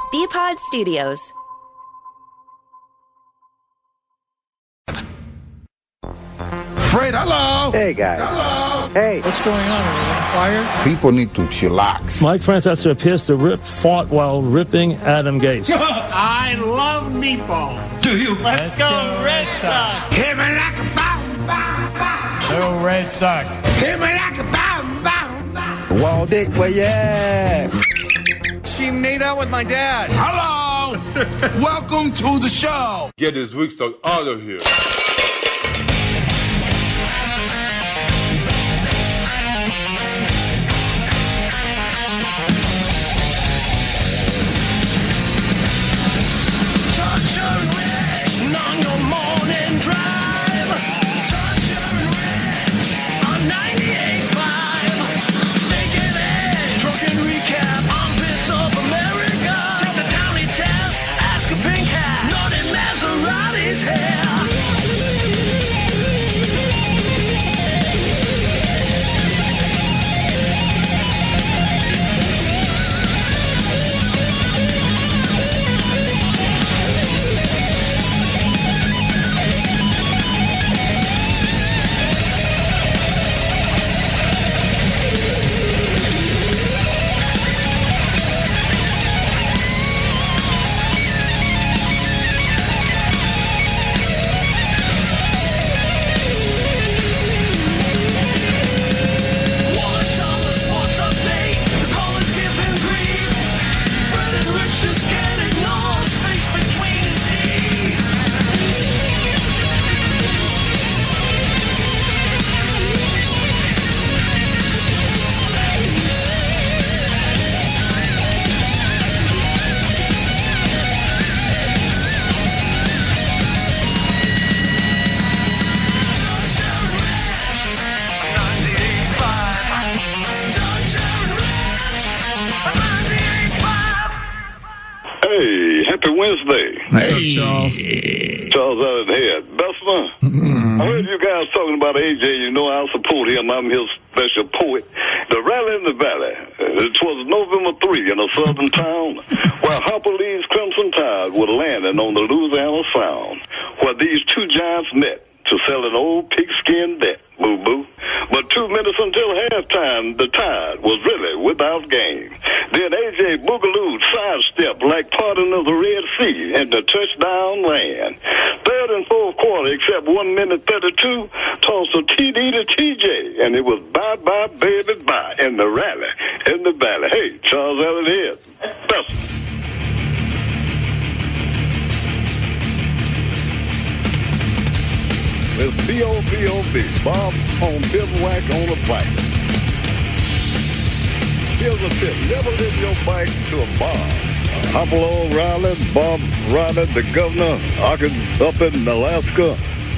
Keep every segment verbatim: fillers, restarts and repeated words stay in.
B-Pod Studios. Fred, hello. Hey, guys. Hello. Hey. What's going on? Are we on fire? People need to chillax. Mike Francesa appears to rip fought while ripping Adam Gase. I love meatballs. Do you? Let's, Let's go, go Red Sox. Hit me like a bomb, bomb, bomb. Go Red Sox. Hit me like a bomb, bomb, bomb. Walt Dick, well, yeah. She made out with my dad. Hello. Welcome to the show. Get this weak stuff out of here. Wednesday. Hey, Charles. Charles out of here. Bessemer, mm-hmm. I heard you guys talking about A J. You know I support him. I'm his special poet. The rally in the valley. It was November third in a southern town where Harper Lee's Crimson Tide was landing on the Louisiana Sound, where these two giants met to sell an old pigskin debt. Boo-boo. But two minutes until halftime, the Tide was really without game. Then A J Boogaloo sidestepped like parting of the Red Sea into touchdown land. Third and fourth quarter, except one minute thirty-two, tossed a T D to T J, and it was bye-bye, baby, bye in the rally, in the valley. Hey, Charles Allen here. Best. It's B O B O B, Bob on bivouac on a bike. Here's a tip, never leave your bike to a bar. Hopalo Riley, Bob Riley, the governor, up in Alaska.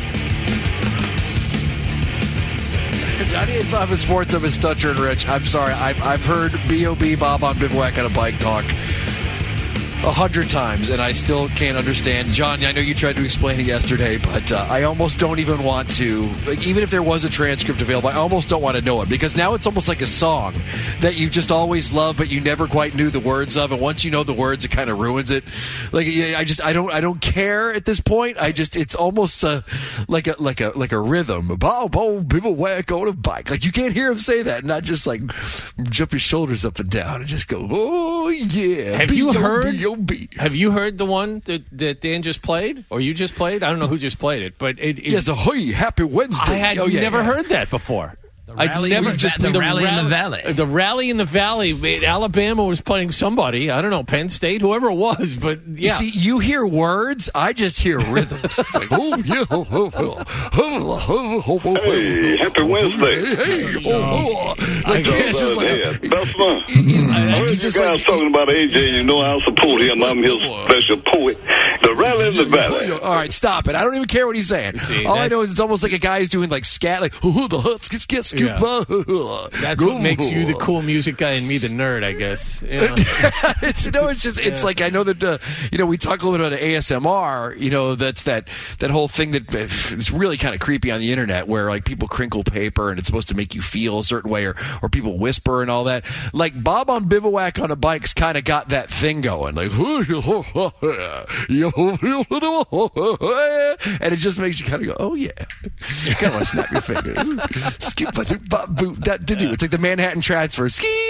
ninety-eight point five is Sports of his Toucher and Rich. I'm sorry, I've, I've heard B O B, Bob on bivouac on a bike talk a hundred times, and I still can't understand. John, I know you tried to explain it yesterday, but uh, I almost don't even want to, like, even if there was a transcript available, I almost don't want to know it, because now it's almost like a song that you've just always loved, but you never quite knew the words of, and once you know the words, it kind of ruins it. Like, I just, I don't, I don't care at this point. I just, it's almost a, like a, like a, like a rhythm. Bow, bow, bivouac on a bike. Like, you can't hear him say that, and not just like jump your shoulders up and down and just go, oh yeah. Have you heard? B O B. Have you heard the one that, that Dan just played, or you just played? I don't know who just played it, but it, it yes, ahoy, happy Wednesday. I had oh, yeah, never yeah. heard that before. The rally, I'd never in, just the, the the rally rally in the valley. The rally in the valley. Alabama was playing somebody. I don't know, Penn State, whoever it was. But yeah, you see, you hear words. I just hear rhythms. It's like, oh yeah, oh, oh, oh, oh, oh, hey, happy Wednesday. Hey, oh, oh. Like, it's just like, that's fun. I heard you guys like, talking about A J. You know I support him. I'm his special poet. The rally in the valley. All right, stop it. I don't even care what he's saying. See, All I know is it's almost like a guy who's doing like scat, like, oh, the Huskies get scoop. Yeah. That's what makes you the cool music guy and me the nerd, I guess. Yeah. it's no, it's just it's yeah. like I know that uh, you know we talk a little bit about A S M R. You know that's that that whole thing that is really kind of creepy on the internet, where like people crinkle paper and it's supposed to make you feel a certain way, or or people whisper and all that. Like Bob on Bivouac on a Bike's kind of got that thing going, like, and it just makes you kind of go, oh yeah, you kind of want to snap your fingers. Skip, it's like the Manhattan Transfer.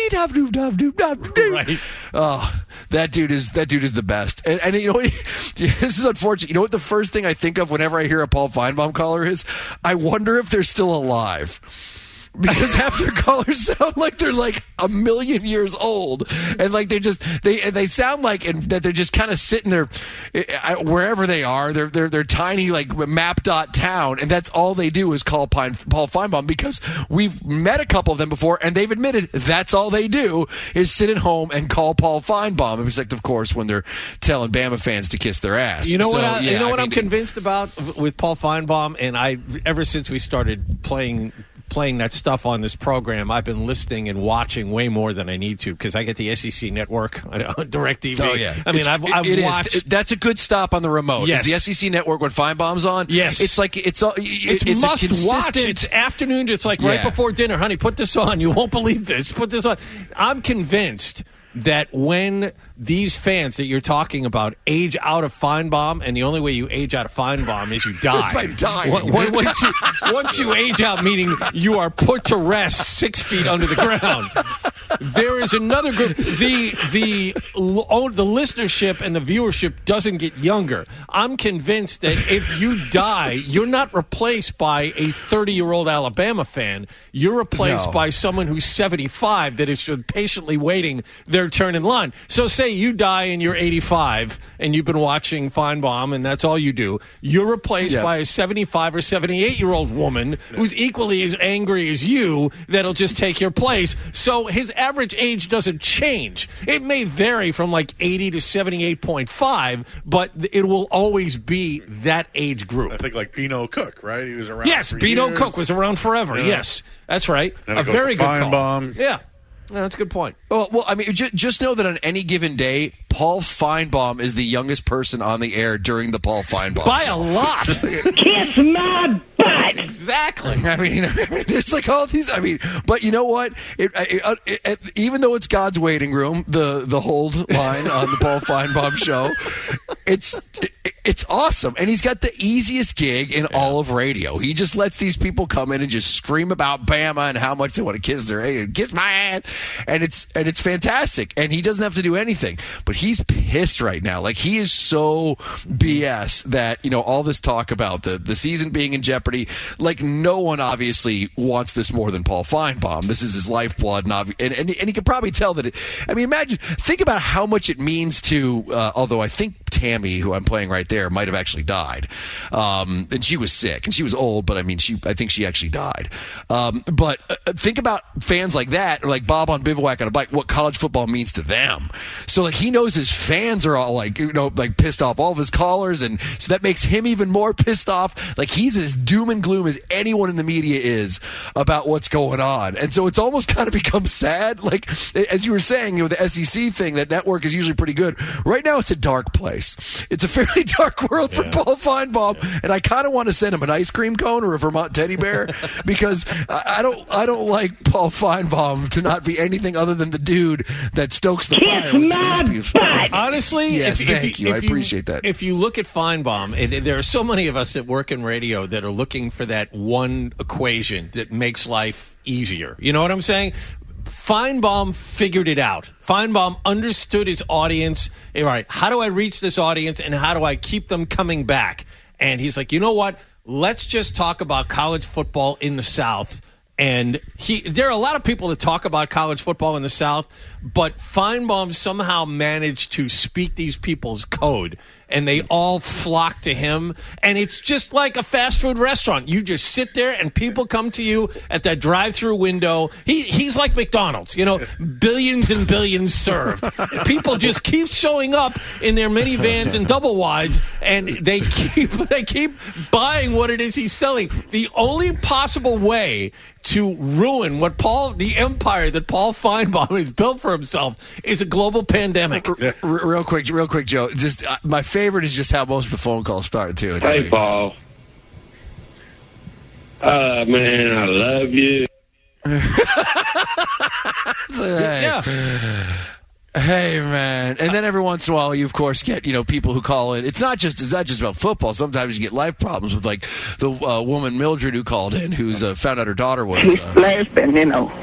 Right. Oh, that dude is that dude is the best. And, and you know what? This is unfortunate. You know what the first thing I think of whenever I hear a Paul Feinbaum caller is? I wonder if they're still alive. Because half their callers sound like they're like a million years old, and like they just they they sound like and that they're just kind of sitting there wherever they are. They're they're they're tiny like map dot town, and that's all they do is call Pine, Paul Feinbaum. Because we've met a couple of them before, and they've admitted that's all they do is sit at home and call Paul Feinbaum. Except of course when they're telling Bama fans to kiss their ass. You know so, what? I, yeah, you know I what mean, I'm convinced about with Paul Feinbaum, and I ever since we started playing. playing that stuff on this program, I've been listening and watching way more than I need to because I get the S E C Network on DirecTV. Oh, yeah. I mean, it's, I've, I've it watched... Is. That's a good stop on the remote. Yes. Is the S E C Network when Feinbaum's on? Yes. It's like, it's a, it's, it's must a consistent... watch. It's afternoon. It's like right yeah. before dinner. Honey, put this on. You won't believe this. Put this on. I'm convinced that when these fans that you're talking about age out of Feinbaum, and the only way you age out of Feinbaum is you die. It's by dying. Once you, once you age out, meaning you are put to rest six feet under the ground. There is another group. The the oh, the listenership and the viewership doesn't get younger. I'm convinced that if you die, you're not replaced by a thirty-year-old Alabama fan. You're replaced no. by someone who's seventy-five that is patiently waiting their turn in line. So say you die and you're eighty-five and you've been watching Feinbaum and that's all you do. You're replaced yeah. by a seventy-five or seventy-eight-year-old woman who's equally as angry as you that'll just take your place. So his average age doesn't change. It may vary from like eighty to seventy-eight point five, but it will always be that age group. I think like Beano Cook, right? He was around Yes, for Beano years. Cook was around forever. Yeah. Yes, that's right. Then a it goes very to good Feinbaum. call. Yeah. No, that's a good point. Well, well, I mean, ju- just know that on any given day, Paul Feinbaum is the youngest person on the air during the Paul Feinbaum By show. a lot. Kiss my butt. Exactly. I mean, there's like all these. I mean, but you know what? It, it, it, it, even though it's God's waiting room, the the hold line on the Paul Feinbaum show, it's it, it's awesome, and he's got the easiest gig in yeah. all of radio. He just lets these people come in and just scream about Bama and how much they want to kiss their hey, kiss my ass, and it's and it's fantastic. And he doesn't have to do anything, but he's pissed right now. Like he is so B S that you know all this talk about the the season being in jeopardy. Like no one obviously wants this more than Paul Feinbaum. This is his lifeblood, and obvi- and, and, and he can probably tell that. It, I mean, imagine, think about how much it means to. Uh, although I think Tammy, who I'm playing right there, might have actually died, um, and she was sick and she was old, but I mean, she I think she actually died. Um, but uh, think about fans like that, or like Bob on Bivouac on a Bike. What college football means to them. So like he knows his fans are all like you know like pissed off, all of his callers, and so that makes him even more pissed off. Like he's as doom and gloom as anyone in the media is about what's going on, and so it's almost kind of become sad. Like as you were saying, you know, the S E C thing, that network is usually pretty good. Right now, it's a dark place. It's a fairly dark world for yeah. Paul Feinbaum, yeah. and I kind of want to send him an ice cream cone or a Vermont teddy bear because I, I don't, I don't like Paul Feinbaum to not be anything other than the dude that stokes the fire with the news people. Honestly, yes, if, thank if, you. If I appreciate you, that. If you look at Feinbaum, it, there are so many of us that work in radio that are looking for that one equation that makes life easier. You know what I'm saying? Feinbaum figured it out. Feinbaum understood his audience. All right, how do I reach this audience and how do I keep them coming back? And he's like, you know what? Let's just talk about college football in the South. And he, there are a lot of people that talk about college football in the South, but Feinbaum somehow managed to speak these people's code, and they all flock to him. And it's just like a fast food restaurant. You just sit there, and people come to you at that drive-through window. He he's like McDonald's, you know, billions and billions served. People just keep showing up in their minivans and double wides, and they keep they keep buying what it is he's selling. The only possible way to ruin what Paul, the empire that Paul Feinbaum has built for himself, is a global pandemic. R- r- real quick, real quick, Joe. Just uh, my favorite is just how most of the phone calls start too. It's hey, like, Paul. Uh, man, I love you. hey. Yeah. Hey, man. And then every once in a while, you, of course, get, you know, people who call in. It's not just it's not just about football. Sometimes you get life problems with, like, the uh, woman Mildred who called in, who's uh, found out her daughter was uh, lesbian, you know.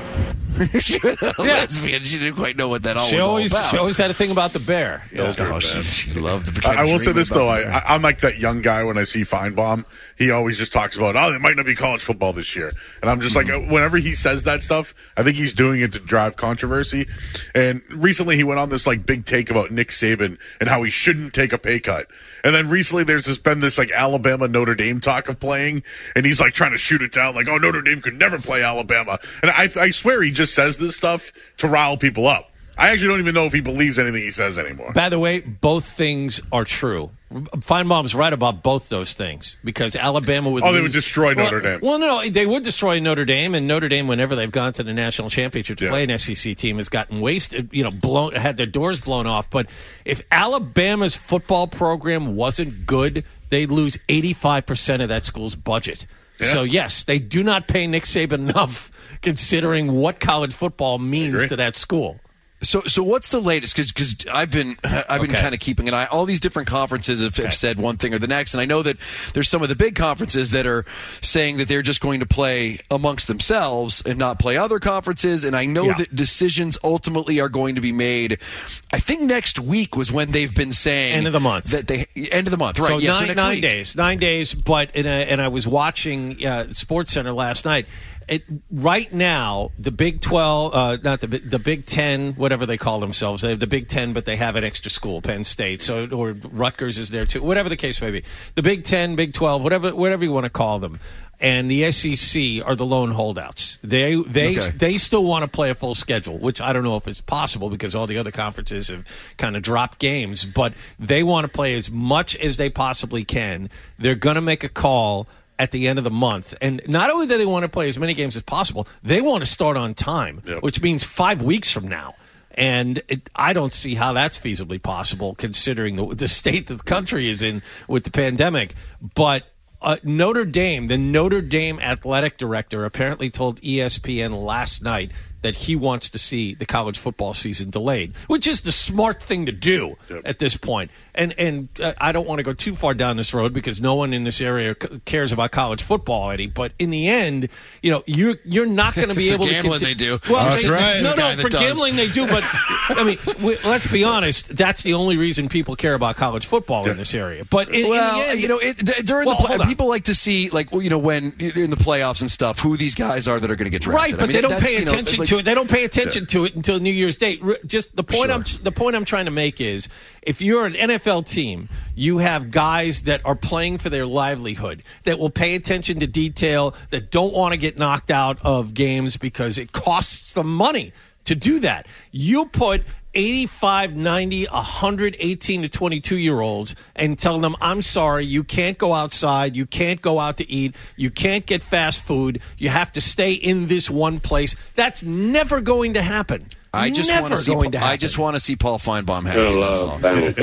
lesbian. She didn't quite know what that all she was always, all about. She always had a thing about the bear. Yeah. Oh, she, she loved the I, I will say this, though. I, I, I'm like that young guy when I see Feinbaum. He always just talks about, oh, there might not be college football this year. And I'm just mm-hmm. like, whenever he says that stuff, I think he's doing it to drive controversy. And recently he went on this, like, big take about Nick Saban and how he shouldn't take a pay cut. And then recently there's just been this, like, Alabama-Notre Dame talk of playing. And he's, like, trying to shoot it down, like, oh, Notre Dame could never play Alabama. And I, I swear he just says this stuff to rile people up. I actually don't even know if he believes anything he says anymore. By the way, both things are true. Feinbaum's right about both those things because Alabama would Oh, lose. they would destroy Notre well, Dame. Well, no, they would destroy Notre Dame, and Notre Dame, whenever they've gone to the national championship to yeah. play an S E C team, has gotten wasted, you know, blown, had their doors blown off. But if Alabama's football program wasn't good, they'd lose eighty-five percent of that school's budget. Yeah. So, yes, they do not pay Nick Saban enough considering what college football means to that school. So, so what's the latest? Because I've been I've been okay. kind of keeping an eye. All these different conferences have, okay. have said one thing or the next, and I know that there's some of the big conferences that are saying that they're just going to play amongst themselves and not play other conferences. And I know yeah. that decisions ultimately are going to be made. I think next week was when they've been saying end of the month. That they end of the month, right? So yeah, nine, so next nine week. days, nine days. But in a, and I was watching uh, SportsCenter last night. It, right now, the Big twelve, uh, not the the Big Ten, whatever they call themselves, they have the Big Ten, but they have an extra school, Penn State, so or Rutgers is there too, whatever the case may be. The Big Ten, Big twelve, whatever whatever you want to call them, and the S E C are the lone holdouts. They they okay. they still want to play a full schedule, which I don't know if it's possible because all the other conferences have kind of dropped games, but they want to play as much as they possibly can. They're going to make a call at the end of the month. And not only do they want to play as many games as possible, they want to start on time, yep. which means five weeks from now. And it, I don't see how that's feasibly possible considering the, the state that the country is in with the pandemic. But uh, Notre Dame, the Notre Dame athletic director apparently told E S P N last night that he wants to see the college football season delayed, which is the smart thing to do yep. at this point. And and uh, I don't want to go too far down this road because no one in this area c- cares about college football, Eddie. But in the end, you know, you're you're not going to be able gambling to. Gambling, they do. Well, that's they, right. No, no, the for does. gambling they do. But I mean, we, let's be honest. That's the only reason people care about college football yeah. in this area. But in, well, in the end, you know, it, d- during well, the play, people like to see, like, you know, when in the playoffs and stuff, who these guys are that are going to get drafted. Right, but I mean, they don't pay you know, attention like, to it. They don't pay attention to it until New Year's Day. Just the point sure. I'm the point I'm trying to make is if you're an N F L team, you have guys that are playing for their livelihood that will pay attention to detail, that don't want to get knocked out of games because it costs them money to do that. You put eighty-five, ninety, one hundred eighteen to twenty-two year olds and tell them, I'm sorry, you can't go outside, you can't go out to eat, you can't get fast food, you have to stay in this one place. That's never going to happen. I just never want to see. going to happen. I just want to see Paul Feinbaum happy. That's all.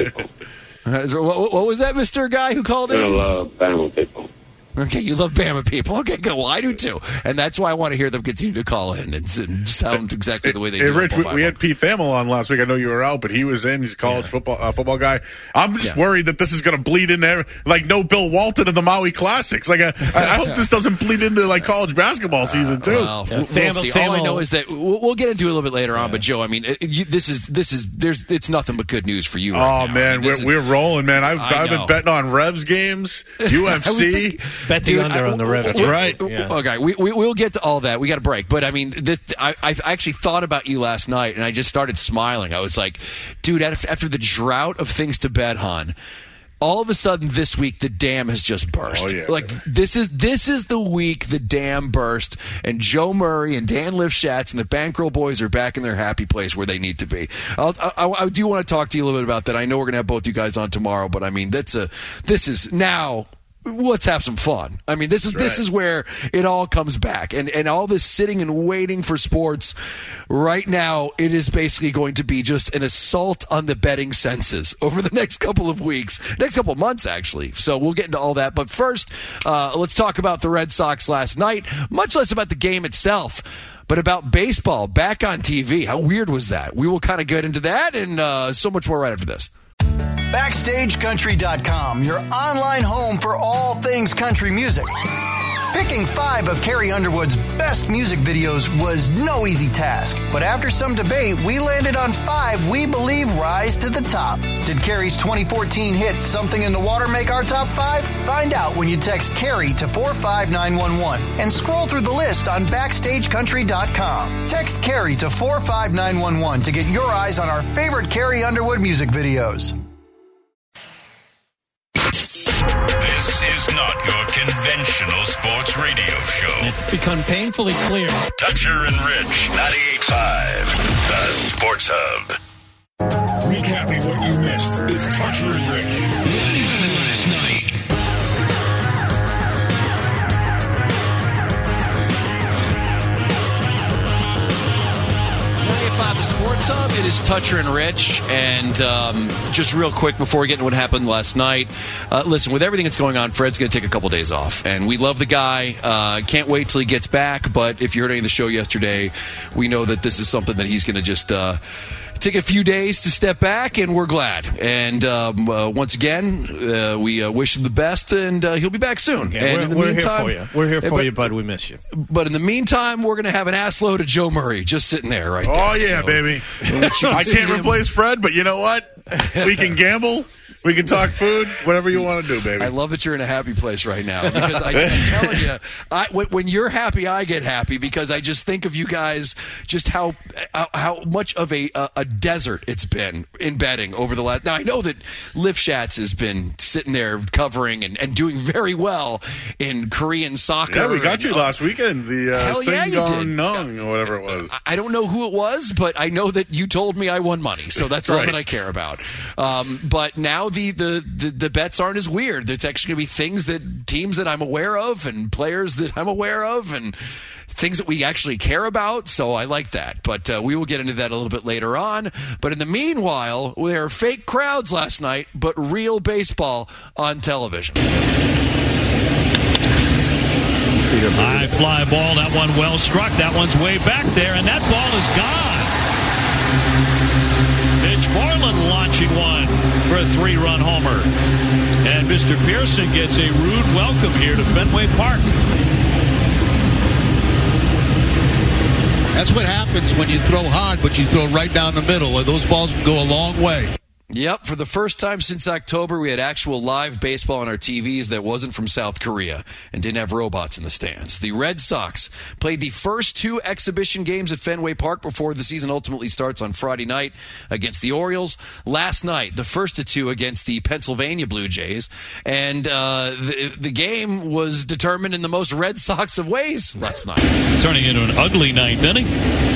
what, what was that, Mister Guy who called in? I love Bama people. Okay, you love Bama people. Okay, good. Well, I do too, and that's why I want to hear them continue to call in and, and sound exactly the way they hey, do. Rich, we, we had Pete Thamel on last week. I know you were out, but he was in. He's a college yeah. football uh, football guy. I'm just yeah. worried that this is going to bleed in there, like no Bill Walton in the Maui Classics. Like, I, I hope this doesn't bleed into like college basketball season too. Uh, well, yeah, we'll Thamel, see. Thamel. All I know is that we'll, we'll get into it a little bit later yeah. on. But Joe, I mean, it, you, this is this is there's it's nothing but good news for you. Right oh now. man, I mean, we're is, we're rolling, man. I've, I I've been betting on Revs games, U F C. I was, think, Bet the Dude, under I, on the Revs. That's right. Yeah. Okay, we, we we'll get to all that. We got a break, but I mean, this I I actually thought about you last night, and I just started smiling. I was like, dude, after the drought of things to bet on, all of a sudden this week the dam has just burst. Oh, yeah, like man. this is this is the week the dam burst, and Joe Murray and Dan Lifshatz and the Bankroll boys are back in their happy place where they need to be. I'll, I, I do want to talk to you a little bit about that. I know we're gonna have both you guys on tomorrow, but I mean that's a this is now. Let's have some fun. I mean, this is That's this right. is where it all comes back, and and all this sitting and waiting for sports. Right now, it is basically going to be just an assault on the betting senses over the next couple of weeks, next couple of months, actually. So we'll get into all that. But first, uh, let's talk about the Red Sox last night. Much less about the game itself, but about baseball back on T V. How weird was that? We will kind of get into that and uh, so much more right after this. Backstage Country dot com, your online home for all things country music. Picking five of Carrie Underwood's best music videos was no easy task, but after some debate, we landed on five we believe rise to the top. Did Carrie's twenty fourteen hit Something in the Water make our top five? Find out when you text Carrie to four five nine one one and scroll through the list on Backstage Country dot com. Text Carrie to four five nine one one to get your eyes on our favorite Carrie Underwood music videos. This is not your conventional sports radio show. It's become painfully clear. Toucher and Rich, ninety-eight point five, the Sports Hub. Recapping what you missed is Toucher and Rich. What happened last night? ninety-eight point five, the Sports Hub. It is Toucher and Rich. And um, just real quick before we get into what happened last night, uh, listen, with everything that's going on, Fred's going to take a couple days off. And we love the guy. Uh, can't wait till he gets back. But if you heard any of the show yesterday, we know that this is something that he's going to just uh, take a few days to step back, and we're glad. And um, uh, once again, uh, we uh, wish him the best, and uh, he'll be back soon. Okay, and we're, in the we're meantime, here for you. We're here for but, you, bud. We miss you. But in the meantime, we're going to have an ass load of Joe Murray just sitting there right there. Oh, yeah, So, baby. which you can I see can't him- replace Fred, but you know what? We can gamble. We can talk food. Whatever you want to do, baby. I love that you're in a happy place right now, because I, I'm telling you, I, when, when you're happy, I get happy, because I just think of you guys, just how how, how much of a, a a desert it's been in betting over the last. Now I know that Lifshatz has been sitting there covering and, and doing very well in Korean soccer. Yeah, we got and, you last weekend. The uh, Hell yeah, Sing you Gong did. Nung or whatever it was. I don't know who it was, but I know that you told me I won money, so that's all Right. that I care about. Um, but now the, the, the, the bets aren't as weird. It's actually going to be things that teams that I'm aware of and players that I'm aware of and things that we actually care about, so I like that. But uh, we will get into that a little bit later on. But in the meanwhile, there are fake crowds last night, but real baseball on television. High fly ball. That one well struck. That one's way back there, and that ball is gone. Mitch Moreland launching one for a three-run homer. And Mister Pearson gets a rude welcome here to Fenway Park. That's what happens when you throw hard, but you throw right down the middle. Those balls can go a long way. Yep, for the first time since October, we had actual live baseball on our T Vs that wasn't from South Korea and didn't have robots in the stands. The Red Sox played the first two exhibition games at Fenway Park before the season ultimately starts on Friday night against the Orioles. Last night, the first of two against the Pennsylvania Blue Jays. And uh, the, the game was determined in the most Red Sox of ways last night. Turning into an ugly ninth inning.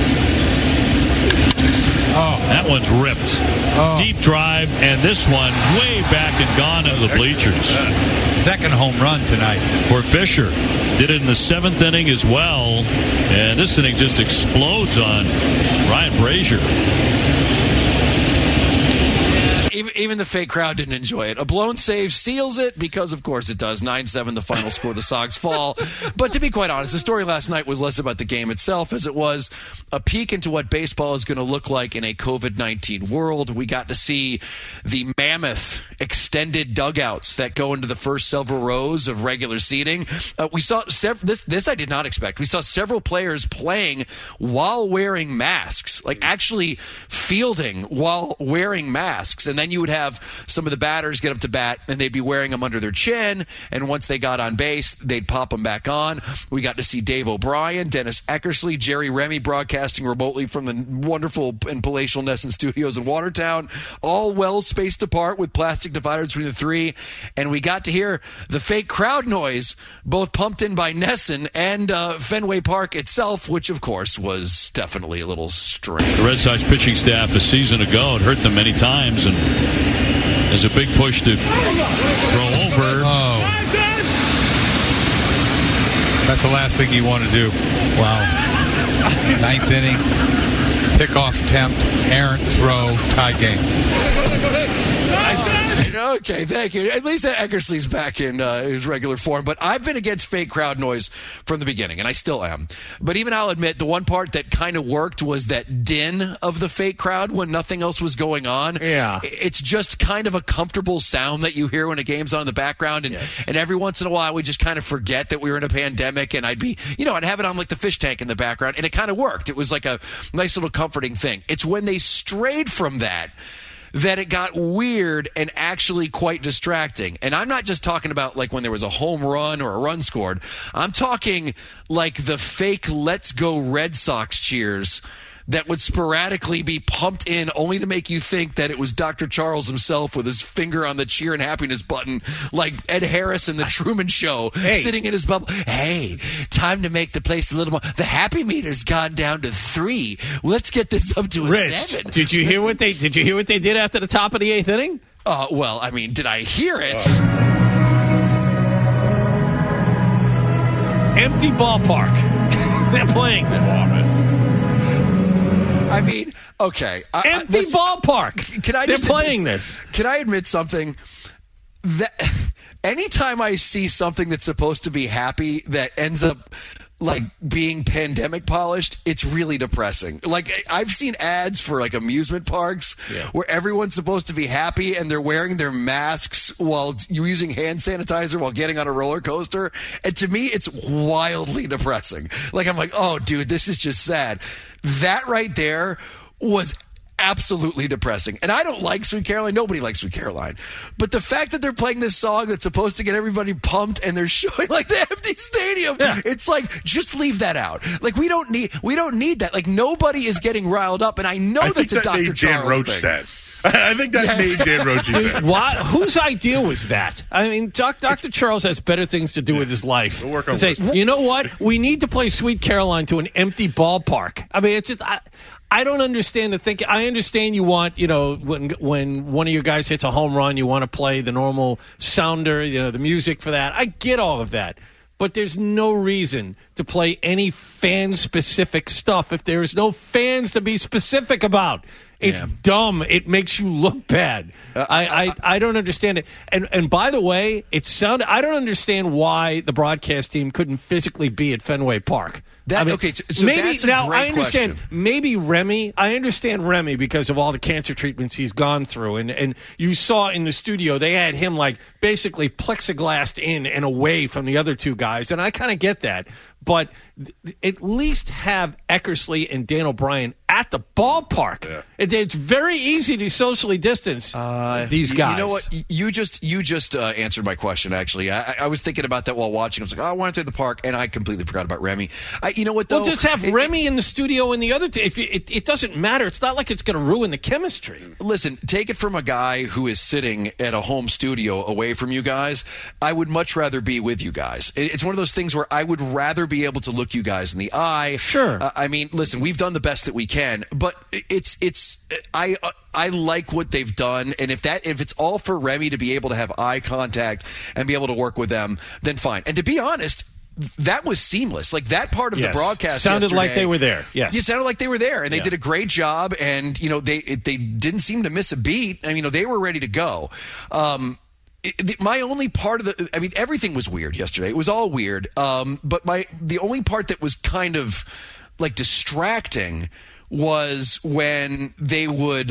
Oh, that one's ripped. Oh. Deep drive, and this one way back and gone into the bleachers. Second home run tonight for Fisher. Did it in the seventh inning as well, and this inning just explodes on Ryan Brazier. Even, even the fake crowd didn't enjoy it. A blown save seals it because, of course, it does. nine seven, the final score. The Sox fall. But to be quite honest, the story last night was less about the game itself as it was a peek into what baseball is going to look like in a covid nineteen world. We got to see the mammoth extended dugouts that go into the first several rows of regular seating. Uh, we saw sev- this. This I did not expect. We saw several players playing while wearing masks, like actually fielding while wearing masks, and then you would would have some of the batters get up to bat, and they'd be wearing them under their chin, and once they got on base, they'd pop them back on. We got to see Dave O'Brien, Dennis Eckersley, Jerry Remy broadcasting remotely from the wonderful and palatial Nesson Studios in Watertown, all well spaced apart with plastic dividers between the three, and we got to hear the fake crowd noise, both pumped in by Nesson and uh, Fenway Park itself, which, of course, was definitely a little strange. The Red Sox pitching staff a season ago had hurt them many times, and there's a big push to throw over. Oh. That's the last thing you want to do. Wow. Ninth inning, pickoff attempt, errant throw, tie game. Okay, thank you. At least Eckersley's back in uh, his regular form. But I've been against fake crowd noise from the beginning, and I still am. But even I'll admit, the one part that kind of worked was that din of the fake crowd when nothing else was going on. Yeah. It's just kind of a comfortable sound that you hear when a game's on in the background. And, yes. and every once in a while, we just kind of forget that we were in a pandemic, and I'd be, you know, I'd have it on like the fish tank in the background, and it kind of worked. It was like a nice little comforting thing. It's when they strayed from that that it got weird and actually quite distracting. And I'm not just talking about like when there was a home run or a run scored. I'm talking like the fake Let's Go Red Sox cheers that would sporadically be pumped in only to make you think that it was Doctor Charles himself with his finger on the cheer and happiness button, like Ed Harris in the Truman Show, hey. sitting in his bubble. Hey, time to make the place a little more. The happy meter's gone down to three. Let's get this up to a Rich, seven. Did you hear what they did you hear what they did after the top of the eighth inning? Uh, well, I mean, did I hear it? Oh. Empty ballpark. They're playing this. I mean, okay. I, Empty I, listen, ballpark. Can I They're just playing admit, this. Can I admit something? That anytime I see something that's supposed to be happy that ends up like being pandemic polished, it's really depressing. Like I've seen ads for like amusement parks yeah. where everyone's supposed to be happy and they're wearing their masks while using hand sanitizer while getting on a roller coaster. And to me, it's wildly depressing. Like I'm like, oh, dude, this is just sad. That right there was absolutely depressing. And I don't like Sweet Caroline. Nobody likes Sweet Caroline. But the fact that they're playing this song that's supposed to get everybody pumped and they're showing like the empty stadium, yeah. it's like, just leave that out. Like we don't need we don't need that. Like nobody is getting riled up. And I know I that's a that Doctor Charles Roach thing. said. I think that made Dan Roach said. What? Whose idea was that? I mean, Doc, Doctor Charles has better things to do yeah. with his life. We'll work on say, you know what? We need to play Sweet Caroline to an empty ballpark. I mean, it's just... I, I don't understand the thinking. I understand you want, you know, when when one of your guys hits a home run, you want to play the normal sounder, you know, the music for that. I get all of that. But there's no reason to play any fan-specific stuff if there's no fans to be specific about. It's yeah. dumb. It makes you look bad. Uh, I, I, I don't understand it. And and by the way, it sounded. I don't understand why the broadcast team couldn't physically be at Fenway Park. That, I mean, okay, so, so maybe that's a now great I understand. question. Maybe Remy. I understand Remy because of all the cancer treatments he's gone through, and and you saw in the studio they had him like basically plexiglassed in and away from the other two guys, and I kind of get that. But th- at least have Eckersley and Dan O'Brien at the ballpark. Yeah. It, it's very easy to socially distance uh, these guys. You know what? You just you just uh, answered my question. Actually, I, I was thinking about that while watching. I was like, oh, I want to the park, and I completely forgot about Remy. I, you know what? Though, well, just have it, Remy in the studio and the other. T- if you, it, it doesn't matter. It's not like it's going to ruin the chemistry. Listen, take it from a guy who is sitting at a home studio away from you guys. I would much rather be with you guys. It, it's one of those things where I would rather be able to look you guys in the eye. Sure. Uh, I mean, listen, we've done the best that we can, but it's it's I uh, I like what they've done, and if that if it's all for Remy to be able to have eye contact and be able to work with them, then fine. And to be honest, that was seamless. Like that part of yes. the broadcast sounded like they were there. Yes, it sounded like they were there, and they yeah. did a great job. And you know, they it, they didn't seem to miss a beat. I mean, you know, they were ready to go. Um, It, my only part of the, I mean, everything was weird yesterday. It was all weird. Um, but my, the only part that was kind of like distracting was when they would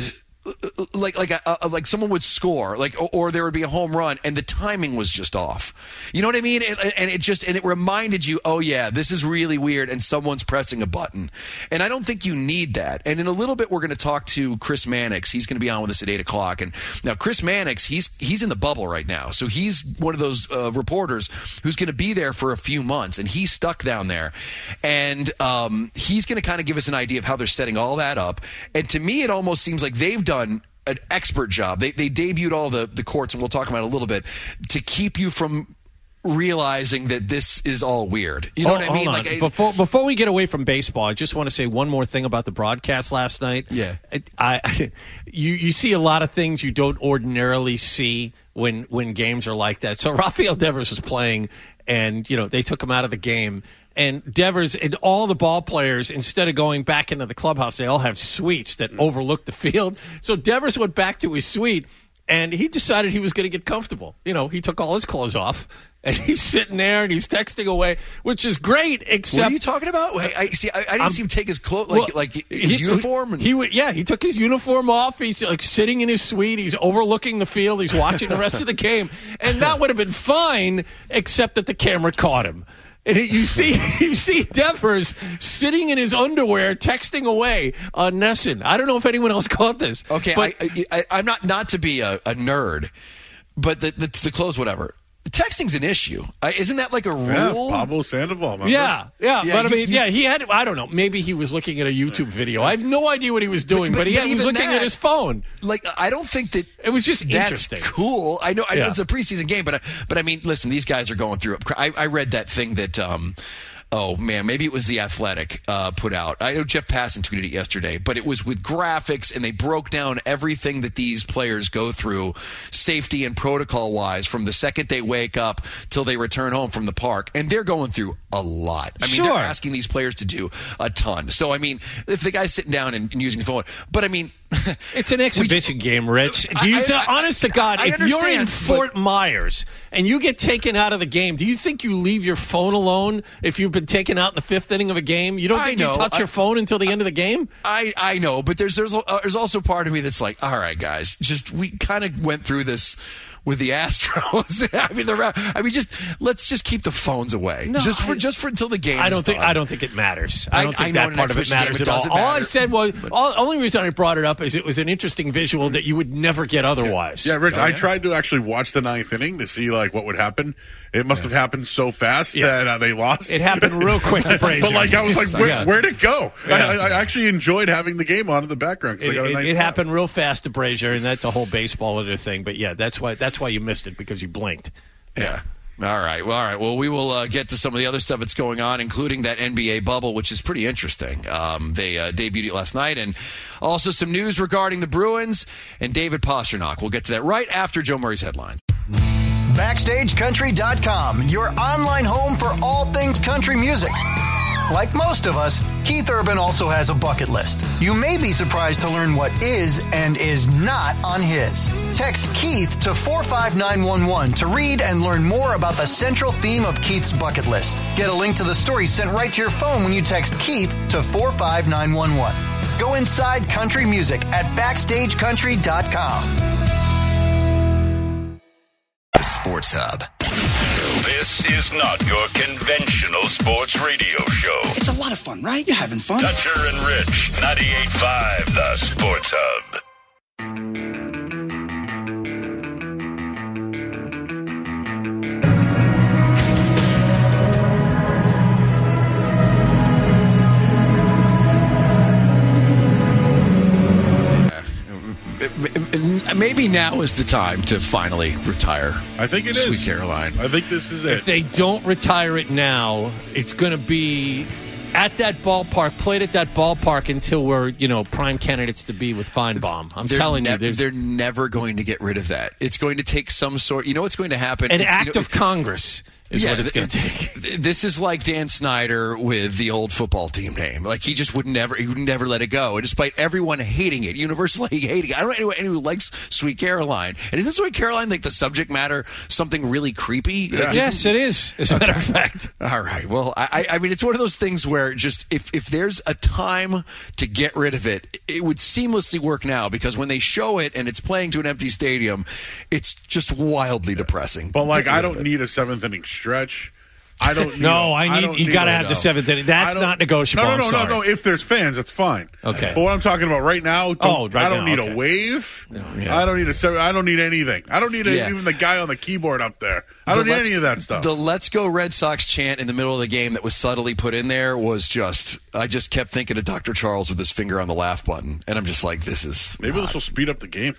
like like a, a, like someone would score, like or, or there would be a home run, and the timing was just off. You know what I mean? And, and it just and it reminded you, oh yeah, this is really weird, and someone's pressing a button. And I don't think you need that. And in a little bit, we're going to talk to Chris Mannix. He's going to be on with us at eight o'clock. And now Chris Mannix, he's he's in the bubble right now, so he's one of those uh, reporters who's going to be there for a few months, and he's stuck down there, and um, he's going to kind of give us an idea of how they're setting all that up. And to me, it almost seems like they've done an expert job. They they debuted all the, the courts, and we'll talk about it a little bit, to keep you from realizing that this is all weird. You know hold, what I mean? Like I, before before we get away from baseball, I just want to say one more thing about the broadcast last night. Yeah, I, I you you see a lot of things you don't ordinarily see when when games are like that. So Rafael Devers was playing, and you know they took him out of the game. And Devers and all the ball players, instead of going back into the clubhouse, they all have suites that overlook the field. So Devers went back to his suite, and he decided he was going to get comfortable. You know, he took all his clothes off, and he's sitting there, and he's texting away, which is great, except... What are you talking about? I, I see. I, I didn't um, see him take his clothes, like, well, like his he, uniform? And... He, he Yeah, he took his uniform off. He's like sitting in his suite. He's overlooking the field. He's watching the rest of the game. And that would have been fine, except that the camera caught him. And you see, you see Devers sitting in his underwear, texting away on Nesson. I don't know if anyone else caught this. Okay, but, I, I, I'm not not to be a, a nerd, but the, the the clothes, whatever. Texting's an issue. Uh, isn't that like a rule? Yeah, Pablo Sandoval. Remember? Yeah, yeah, yeah. But I mean, he, yeah, he had. I don't know. Maybe he was looking at a YouTube video. I have no idea what he was doing, but, but, but he, but he was looking that, at his phone. Like, I don't think that it was just that's interesting. Cool. I know, I know yeah. it's a preseason game, but I, but I mean, listen, these guys are going through. I, I read that thing that. Um, Oh, man, maybe it was The Athletic uh, put out. I know Jeff Passan tweeted it yesterday, but it was with graphics, and they broke down everything that these players go through, safety and protocol-wise, from the second they wake up till they return home from the park. And they're going through a lot. I mean, sure. they're asking these players to do a ton. So, I mean, if the guy's sitting down and, and using the phone, but I mean... It's an exhibition we, game, Rich. Do you, I, I, honest to God, I if you're in Fort but, Myers and you get taken out of the game, do you think you leave your phone alone if you've been taken out in the fifth inning of a game? You don't think you touch I, your phone until the I, end of the game? I, I know, but there's there's uh, there's also part of me that's like, all right, guys, just we kind of went through this with the Astros. I mean, the, I mean, just let's just keep the phones away, no, just for I, just for until the game. I don't is think done. I don't think it matters. I don't I, think I that part of it matters game, at all. Matter. All I said was, the only reason I brought it up is it was an interesting visual that you would never get otherwise. Yeah, yeah Rich, oh, I yeah? tried to actually watch the ninth inning to see like what would happen. It must yeah. have happened so fast yeah. that uh, they lost. It happened real quick, Frazier. But like I was like, where, yeah. where'd it go? Yeah. I, I actually enjoyed having the game on in the background. It, I got a it, nice it happened real fast to Brazier, and that's a whole baseball other thing. But yeah, that's why that's why you missed it, because you blinked. Yeah. All right. Well, all right. Well, we will uh, get to some of the other stuff that's going on, including that N B A bubble, which is pretty interesting. Um, they uh, debuted it last night, and also some news regarding the Bruins and David Pastrnak. We'll get to that right after Joe Murray's headlines. Backstage Country dot com, your online home for all things country music. Like most of us, Keith Urban also has a bucket list. You may be surprised to learn what is and is not on his. Text Keith to four five nine one one to read and learn more about the central theme of Keith's bucket list. Get a link to the story sent right to your phone when you text Keith to four five nine one one. Go inside country music at backstage country dot com. The Sports Hub. This is not your conventional sports radio show. It's a lot of fun, right? You're having fun. Dutcher and Rich, ninety-eight point five, The Sports Hub. Maybe now is the time to finally retire. I think it Sweet is. Sweet Caroline. I think this is it. If they don't retire it now, it's going to be at that ballpark, played at that ballpark until we're, you know, prime candidates to be with Feinbaum. I'm they're telling ne- you. There's they're never going to get rid of that. It's going to take some sort, you know what's going to happen? An it's, act you know, of Congress. is Yeah, what it's going to th- take. th- This is like Dan Snyder with the old football team name. Like he just would never, he would never let it go. And despite everyone hating it, universally hating it. I don't know anyone, anyone who likes Sweet Caroline. And isn't Sweet Caroline like the subject matter something really creepy? Like, Yes, it is. As a matter of fact. All right. Well, I, I mean, it's one of those things where just if if there's a time to get rid of it, it would seamlessly work now because when they show it and it's playing to an empty stadium, it's just wildly depressing. But like, Get rid I of don't it. need a seventh inning stretch. I don't. Need No, a, I need- don't you need gotta a- have the no. seventh inning. That's I don't- not negotiable. No, no, I'm no, no, sorry. no. If there's fans, that's fine. Okay. But what I'm talking about right now, don't, Oh, right I don't now, need okay. a wave. Yeah. I don't need a. seven- I don't need anything. I don't need a, Yeah. even the guy on the keyboard up there. I don't The need let's- any of that stuff. The "Let's Go Red Sox" chant in the middle of the game that was subtly put in there was just. I just kept thinking of Doctor Charles with his finger on the laugh button, and I'm just like, this is. Maybe not- this will speed up the game.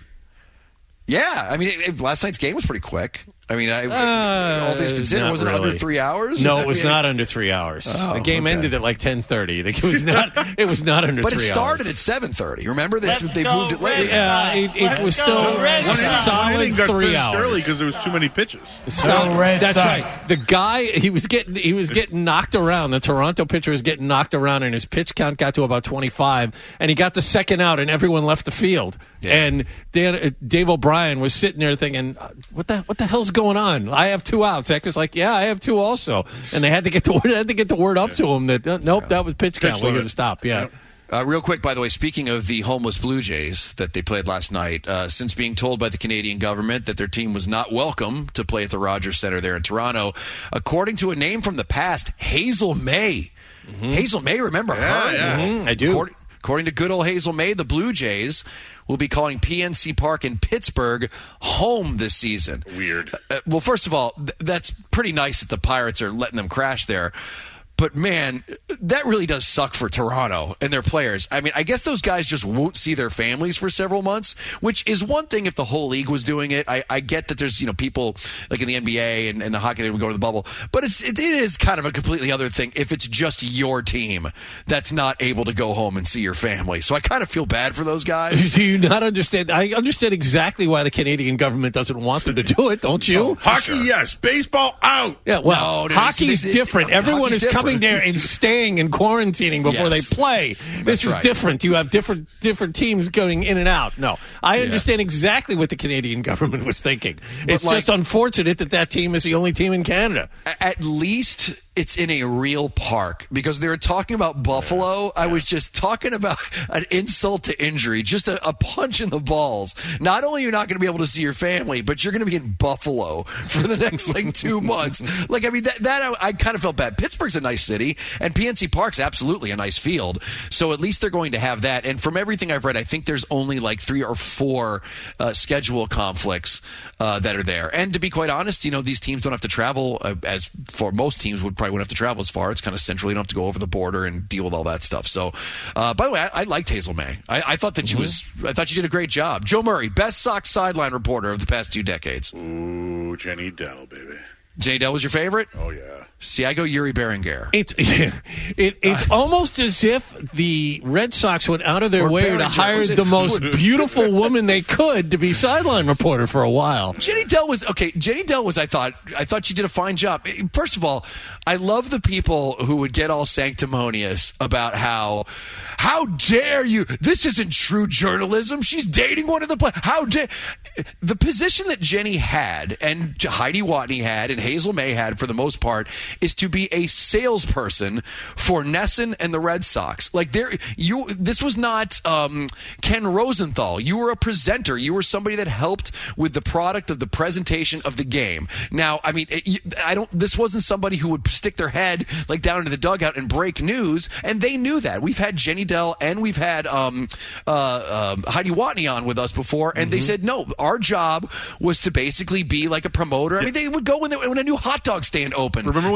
Yeah, I mean, it, it, last night's game was pretty quick. I mean, I, Uh, all things considered, not was it under really. three hours? No, I it was mean, not under three hours. Oh, the game okay. ended at like ten thirty. It was not. It was not under But it three started hours. at seven thirty. Remember, That's, Let's they go moved it Red later. Yeah, it, it Let's was go still Red a Sox. One solid inning got three finished hours. early because there was too many pitches. Stop. Red That's Sox. right. The guy he was getting he was getting knocked around. The Toronto pitcher was getting knocked around, and his pitch count got to about twenty-five, and he got the second out, and everyone left the field. Yeah. And Dan, uh, Dave O'Brien was sitting there thinking, "What the what the hell's going on? I have two outs." Eck was like, "Yeah, I have two also," and they had to get the word had to get the word up to him that uh, nope, that was pitch count. We're limit. going to stop. Yeah. Yep. Uh, real quick, by the way, speaking of the homeless Blue Jays that they played last night, uh, since being told by the Canadian government that their team was not welcome to play at the Rogers Centre there in Toronto, according to a name from the past, Hazel May. Mm-hmm. Hazel May, remember her? yeah. Mhm, I do. According, according to good old Hazel May, the Blue Jays will be calling P N C Park in Pittsburgh home this season. Weird. Uh, well, first of all, th- that's pretty nice that the Pirates are letting them crash there. But, man, that really does suck for Toronto and their players. I mean, I guess those guys just won't see their families for several months, which is one thing if the whole league was doing it. I, I get that there's, you know, people like in the N B A and, and the hockey that would go to the bubble. But it's, it, it is kind of a completely other thing if it's just your team that's not able to go home and see your family. So I kind of feel bad for those guys. Do you not understand? I understand exactly why the Canadian government doesn't want them to do it, don't you? Hockey, yes. Baseball, out. Yeah, well, No, no, hockey's it's- it- different. it- Everyone hockey's is coming different. there and staying and quarantining before Yes. they play. This is right. different. You have different different teams going in and out. No, I Yeah. understand exactly what the Canadian government was thinking. It's like- just unfortunate that that team is the only team in Canada. At least it's in a real park because they were talking about Buffalo. I was just talking about an insult to injury, just a, a punch in the balls. Not only you're not going to be able to see your family, but you're going to be in Buffalo for the next like two months. Like, I mean, that, that I, I kind of felt bad. Pittsburgh's a nice city, and P N C Park's absolutely a nice field. So at least they're going to have that. And from everything I've read, I think there's only like three or four uh, schedule conflicts uh, that are there. And to be quite honest, you know, these teams don't have to travel uh, as for most teams would probably wouldn't have to travel as far. It's kind of central. You don't have to go over the border and deal with all that stuff. So, uh, by the way, I, I liked Hazel May. I, I thought that she was. I thought she did a great job. Joe Murray, best Sox sideline reporter of the past two decades. Ooh, Jenny Dell, baby. Jenny Dell was your favorite? Oh, yeah. See, I go Yuri Berenguer. It's it, it's almost as if the Red Sox went out of their Or way to Behringer. hire Was it- the most beautiful woman they could to be sideline reporter for a while. Jenny Dell was okay. Jenny Dell was. I thought. I thought she did a fine job. First of all, I love the people who would get all sanctimonious about how, how dare you? This isn't true journalism. She's dating one of the players. How dare? The position that Jenny had and Heidi Watney had and Hazel May had for the most part is to be a salesperson for Nesson and the Red Sox. Like there, you. This was not um, Ken Rosenthal. You were a presenter. You were somebody that helped with the product of the presentation of the game. Now, I mean, it, I don't. This wasn't somebody who would stick their head like down into the dugout and break news, and they knew that. We've had Jenny Dell and we've had um, uh, um, Heidi Watney on with us before, and mm-hmm. they said no. Our job was to basically be like a promoter. I mean, they would go when, they, when a new hot dog stand opened. Remember when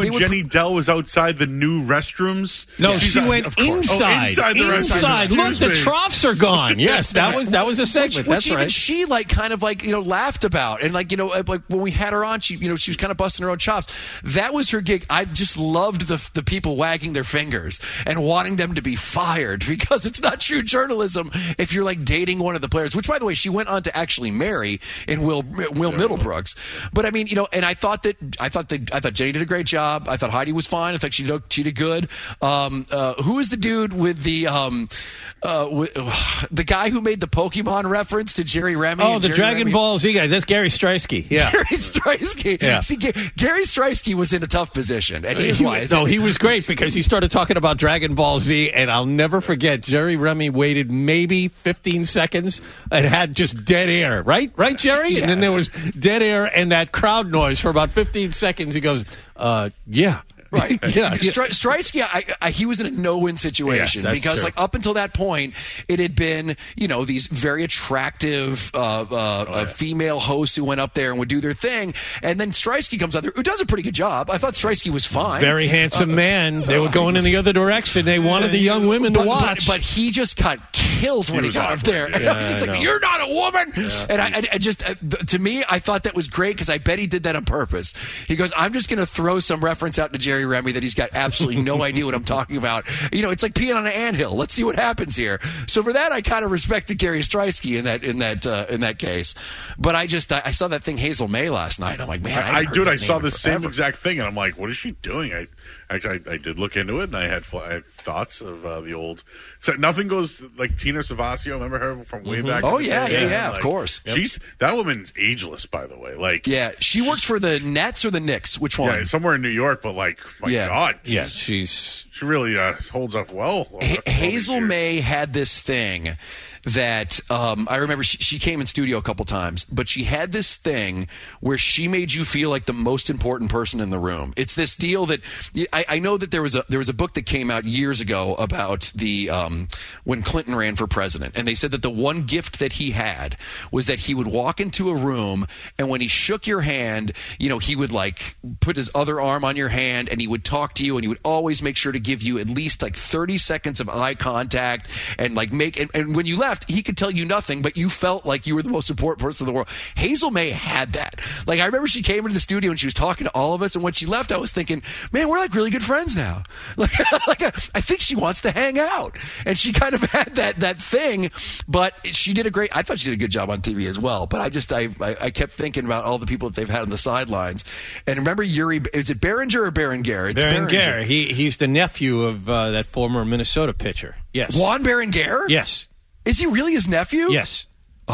when Jenny would, Dell was outside the new restrooms? No, yeah, she on, went inside. Oh, inside the inside. restroom. Look, the troughs are gone. Yes, that was that was a segment. Which, That's which right. even she like kind of like you know laughed about, and like you know like when we had her on, she you know she was kind of busting her own chops. That was her gig. I just loved the the people wagging their fingers and wanting them to be fired because it's not true journalism if you're like dating one of the players. Which, by the way, she went on to actually marry in Will Will yeah. Middlebrooks. But I mean, you know, and I thought that I thought that I thought Jenny did a great job. I thought Heidi was fine. I thought she did, she did good. Um, uh, who is the dude with the um, uh, with, uh, the guy who made the Pokemon reference to Jerry Remy? Oh, the Jerry Dragon Remy? Ball Z guy. That's Gary Streisky. Yeah, Gary Streisky. Yeah. See, G- Gary Streisky was in a tough position, and here's why. No, he was great because he started talking about Dragon Ball Z, and I'll never forget. Jerry Remy waited maybe fifteen seconds and had just dead air. Right, right, Jerry. Yeah. And then there was dead air and that crowd noise for about fifteen seconds. He goes, uh, "Yeah." Right. yeah. Stry- Streisky, I, I, he was in a no-win situation yes, because, true. like, up until that point, it had been, you know, these very attractive uh, uh, oh, uh, yeah. female hosts who went up there and would do their thing. And then Streisky comes out there, who does a pretty good job. I thought Streisky was fine. Very handsome uh, man. They were going in the other direction. They wanted the young women but, to watch. But, but he just got killed when he, he got up there. Yeah, I was just I like, know. you're not a woman. Yeah. And I, I, I just, uh, to me, I thought that was great because I bet he did that on purpose. He goes, I'm just going to throw some reference out to Jerry Remy that he's got absolutely no idea what I'm talking about. You know, it's like peeing on an anthill. Let's see what happens here. So for that, I kind of respected Gary Streisky in that in that uh, in that case. But I just I, I saw that thing Hazel May last night. I'm like, man, I, I, I dude, I saw the forever. same exact thing, and I'm like, what is she doing? I actually I, I did look into it, and I had, I had thoughts of uh, the old. So nothing goes like Tina Savasio. Remember her from way mm-hmm. back? Oh in the yeah, day? yeah, yeah, yeah. of like, course. She's that woman's ageless, by the way. Like, yeah, she works for the Nets or the Knicks. Which one? Yeah, somewhere in New York. But like, my yeah. God, yes, she's she really uh, holds up well. H- Hazel May had this thing that um, I remember she, she came in studio a couple times, but she had this thing where she made you feel like the most important person in the room. It's this deal that I, I know that there was a there was a book that came out years ago about the um, when Clinton ran for president, and they said that the one gift that he had was that he would walk into a room, and when he shook your hand, you know, he would like put his other arm on your hand, and he would talk to you, and he would always make sure to give you at least like thirty seconds of eye contact, and like make and, and when you left, he could tell you nothing, but you felt like you were the most important person in the world. Hazel May had that. Like, I remember she came into the studio and she was talking to all of us, and when she left, I was thinking, man, we're like really good friends now. Like, like I think she wants to hang out. And she kind of had that that thing, but she did a great, I thought she did a good job on T V as well, but I just, I, I, I kept thinking about all the people that they've had on the sidelines. And remember Yuri, is it Berenger or Berenger? It's Berenger. Berenger. He, he's the nephew of uh, that former Minnesota pitcher. Yes. Juan Berenger? Yes. Is he really his nephew? Yes.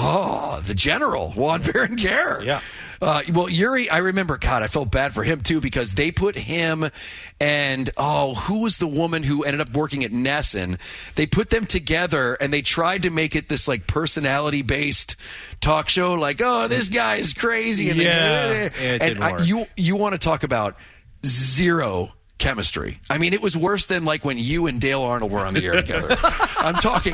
Oh, the general, Juan Berenger. Yeah. Uh, well, Yuri, I remember, God, I felt bad for him, too, because they put him and, oh, who was the woman who ended up working at Nesson? They put them together, and they tried to make it this, like, personality-based talk show, like, oh, this guy is crazy. And, yeah, they, it and didn't I, work. you, you want to talk about zero chemistry. I mean, it was worse than like when you and Dale Arnold were on the air together. I'm talking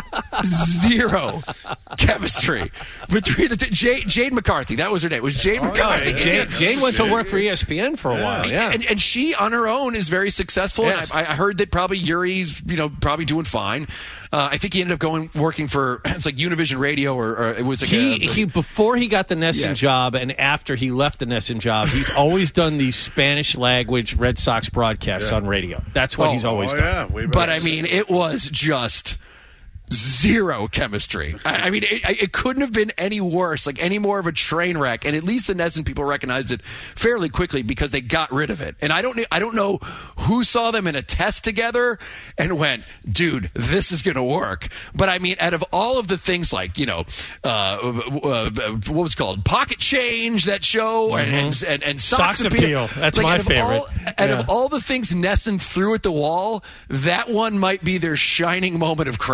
zero chemistry between the two. Jade, Jade McCarthy, that was her name. It was Jade oh, McCarthy. Yeah. Jade, Jade went to work for E S P N for a while. Yeah, and, and she on her own is very successful. Yes. And I, I heard that probably Yuri's, you know, probably doing fine. Uh, I think he ended up going working for it's like Univision Radio, or, or it was like he a, he before he got the Nesson Yeah. job and after he left the Nesson job, he's always done these Spanish language Red Sox broadcasts Yeah. on radio. That's what Oh, he's always oh, done. yeah, way back. But I mean, it was just zero chemistry. I, I mean, it, it couldn't have been any worse, like any more of a train wreck. And at least the Nesson people recognized it fairly quickly because they got rid of it. And I don't, I don't know who saw them in a test together and went, "Dude, this is going to work." But I mean, out of all of the things, like you know, uh, uh, what was it called Pocket Change, that show, Mm-hmm. and, and and Sox Sox Appeal. That's like, my out of favorite. All, out Yeah. of all the things Nesson threw at the wall, that one might be their shining moment of crappiness.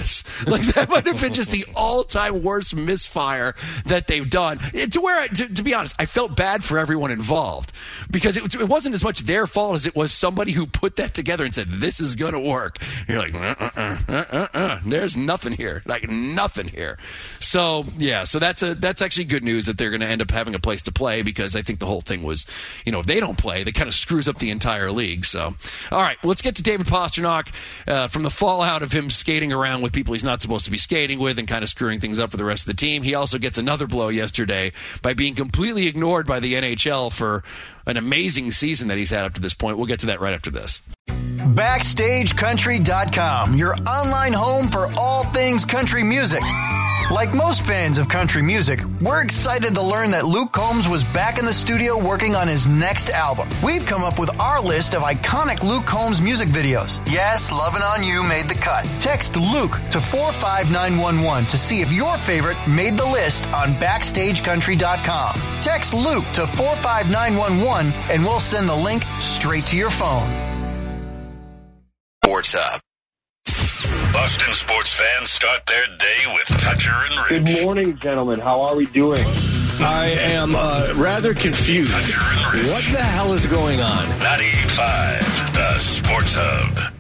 this. Like, that might have been just the all-time worst misfire that they've done. It, to where, to, to be honest, I felt bad for everyone involved because it, it wasn't as much their fault as it was somebody who put that together and said, this is going to work. And you're like, uh-uh, uh-uh, uh-uh. There's nothing here. Like, nothing here. So, yeah, so that's a that's actually good news that they're going to end up having a place to play because I think the whole thing was, you know, if they don't play, they kind of screws up the entire league. So, all right, let's get to David Pastrnak uh, from the fallout of him skating around with people he's not supposed to be skating with and kind of screwing things up for the rest of the team. He also gets another blow yesterday by being completely ignored by the N H L for an amazing season that he's had up to this point. We'll get to that right after this. Backstage Country dot com, your online home for all things country music. Like most fans of country music, we're excited to learn that Luke Combs was back in the studio working on his next album. We've come up with our list of iconic Luke Combs music videos. Yes, Lovin' On You made the cut. Text Luke to four five nine one one to see if your favorite made the list on Backstage Country dot com. Text Luke to four five nine one one and we'll send the link straight to your phone. Sports Hub. Boston sports fans start their day with Toucher and Rich. Good morning, gentlemen. How are we doing? I am uh, rather confused. Toucher and Rich. What the hell is going on? ninety-eight point five, the Sports Hub.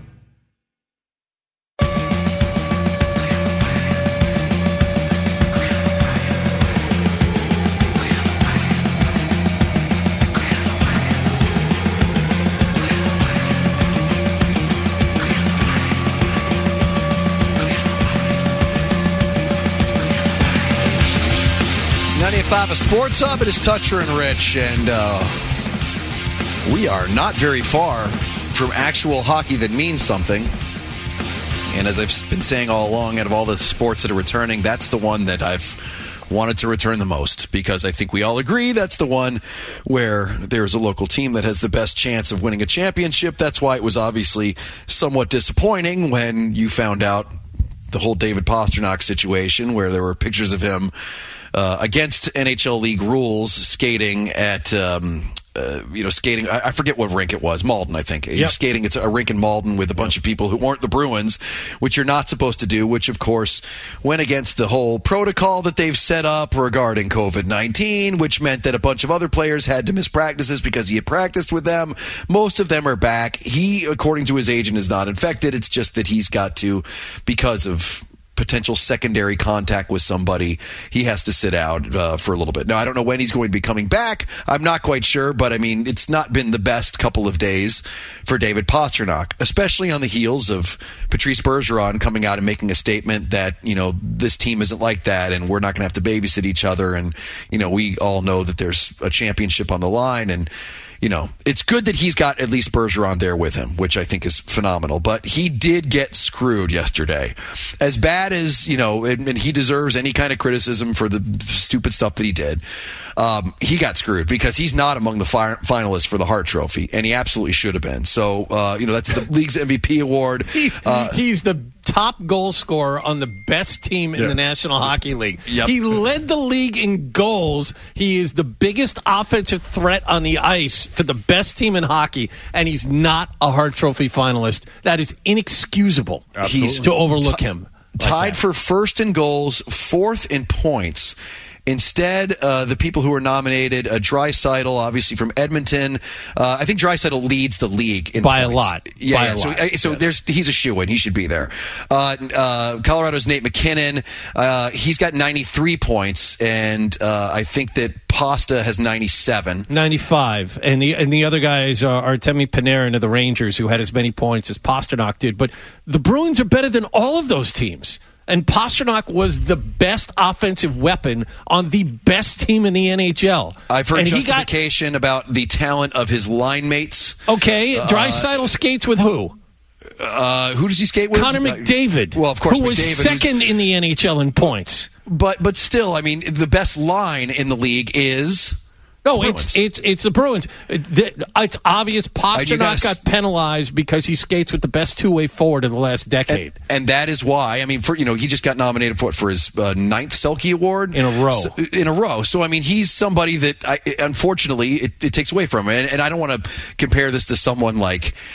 ninety-eight point five, a Sports Hub. It is Toucher and Rich, and uh, we are not very far from actual hockey that means something. And as I've been saying all along, out of all the sports that are returning, that's the one that I've wanted to return the most, because I think we all agree that's the one where there's a local team that has the best chance of winning a championship. That's why it was obviously somewhat disappointing when you found out the whole David Pastrnak situation, where there were pictures of him Uh, against N H L League rules, skating at, um, uh, you know, skating. I, I forget what rink it was. Malden, I think. He was skating at a rink in Malden with a bunch of people who weren't the Bruins, which you're not supposed to do, which, of course, went against the whole protocol that they've set up regarding covid nineteen, which meant that a bunch of other players had to miss practices because he had practiced with them. Most of them are back. He, according to his agent, is not infected. It's just that he's got to, because of potential secondary contact with somebody, he has to sit out uh, for a little bit. Now, I don't know when he's going to be coming back. I'm not quite sure, but I mean, it's not been the best couple of days for David Pastrnak, especially on the heels of Patrice Bergeron coming out and making a statement that, you know, this team isn't like that and we're not going to have to babysit each other. And, you know, we all know that there's a championship on the line, and you know, it's good that he's got at least Bergeron there with him, which I think is phenomenal. But he did get screwed yesterday. As bad as, you know, and, and he deserves any kind of criticism for the stupid stuff that he did. Um, he got screwed because he's not among the fi- finalists for the Hart Trophy, and he absolutely should have been. So, uh, you know, that's the league's M V P award. He's, uh, he's the top goal scorer on the best team in yeah. the National Hockey League. Yep. He led the league in goals. He is the biggest offensive threat on the ice for the best team in hockey, and he's not a Hart Trophy finalist. That is inexcusable. Absolutely. He's to overlook t- him. Tied like for first in goals, fourth in points. Instead, uh, the people who are nominated, uh, Draisaitl, obviously from Edmonton. Uh, I think Draisaitl leads the league in by points. a lot. Yeah, by yeah. a so, lot. uh, so yes. there's he's a shoo-in. He should be there. Uh, uh, Colorado's Nate McKinnon. Uh, he's got ninety-three points, and uh, I think that Pasta has ninety-seven. ninety-five. And the and the other guys are Artemi Panarin of the Rangers, who had as many points as Pastrnak did. But the Bruins are better than all of those teams. And Pastrnak was the best offensive weapon on the best team in the N H L. I've heard and justification got, about the talent of his line mates. Okay, Draisaitl uh, skates with who? Uh, who does he skate with? Connor McDavid. Well, of course, who was McDavid, second in the N H L in points. But but still, I mean, the best line in the league is. No, it's it's it's the Bruins. It's obvious Pastrnak got penalized because he skates with the best two-way forward of the last decade, and, and that is why. I mean, for you know, he just got nominated for for his uh, ninth Selke Award in a row. So, in a row. So I mean, he's somebody that I, unfortunately it, it takes away from him, and, and I don't want to compare this to someone like.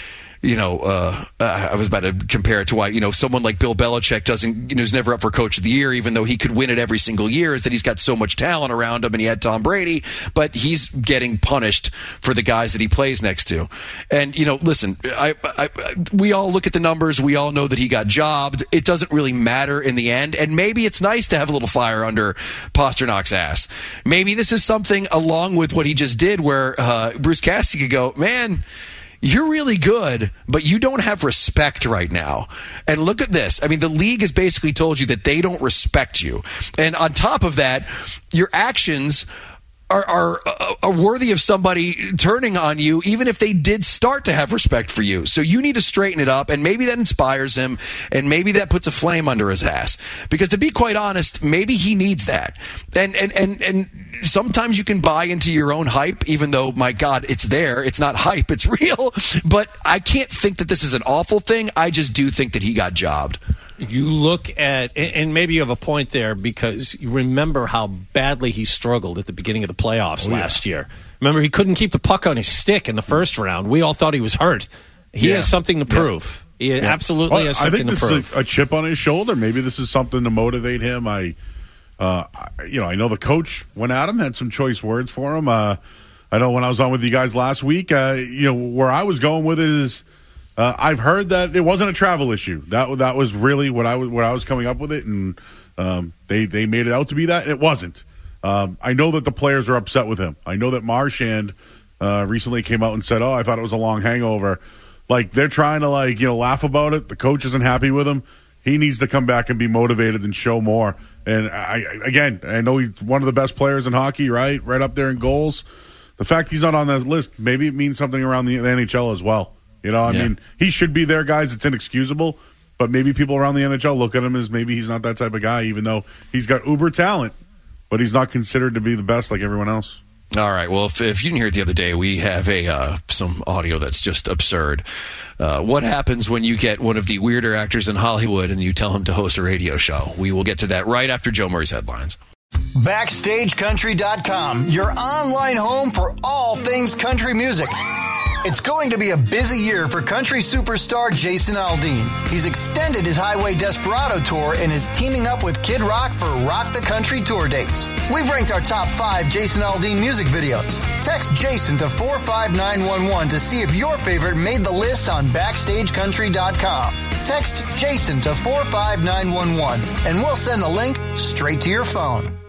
you know, uh, uh, I was about to compare it to why, you know, someone like Bill Belichick doesn't, you know, is never up for Coach of the Year, even though he could win it every single year, is that he's got so much talent around him and he had Tom Brady, but he's getting punished for the guys that he plays next to. And, you know, listen, I, I, I, we all look at the numbers. We all know that he got jobbed. It doesn't really matter in the end. And maybe it's nice to have a little fire under Pasternak's ass. Maybe this is something along with what he just did where uh, Bruce Cassidy could go, man, you're really good, but you don't have respect right now. And look at this. I mean, the league has basically told you that they don't respect you. And on top of that, your actions are, are, are worthy of somebody turning on you, even if they did start to have respect for you. So you need to straighten it up, and maybe that inspires him, and maybe that puts a flame under his ass. Because to be quite honest, maybe he needs that. And and and and sometimes you can buy into your own hype, even though, my God, it's there. It's not hype, it's real. But I can't think that this is an awful thing. I just do think that he got jobbed. You look at, and maybe you have a point there, because you remember how badly he struggled at the beginning of the playoffs oh, last yeah. year. Remember, he couldn't keep the puck on his stick in the first round. We all thought he was hurt. He yeah. has something to prove. Yeah. He yeah. absolutely well, has something to prove. I think this is a, a chip on his shoulder. Maybe this is something to motivate him. I, uh, you know, I know the coach went at him, had some choice words for him. Uh, I know when I was on with you guys last week, uh, you know, where I was going with it is, Uh, I've heard that it wasn't a travel issue. That that was really what I was what I was coming up with it, and um, they they made it out to be that, and it wasn't. Um, I know that the players are upset with him. I know that Marchand uh, recently came out and said, "Oh, I thought it was a long hangover." Like, they're trying to like you know laugh about it. The coach isn't happy with him. He needs to come back and be motivated and show more. And I again, I know he's one of the best players in hockey, right? Right up there in goals. The fact he's not on that list, maybe it means something around the, the N H L as well. You know, I yeah. mean, he should be there, guys. It's inexcusable. But maybe people around the N H L look at him as maybe he's not that type of guy, even though he's got uber talent. But he's not considered to be the best like everyone else. All right. Well, if, if you didn't hear it the other day, we have a uh, some audio that's just absurd. Uh, what happens when you get one of the weirder actors in Hollywood and you tell him to host a radio show? We will get to that right after Joe Murray's headlines. Backstage Country dot com, your online home for all things country music. It's going to be a busy year for country superstar Jason Aldean. He's extended his Highway Desperado tour and is teaming up with Kid Rock for Rock the Country tour dates. We've ranked our top five Jason Aldean music videos. Text Jason to four five nine one one to see if your favorite made the list on Backstage Country dot com. Text Jason to four five nine one one and we'll send the link straight to your phone.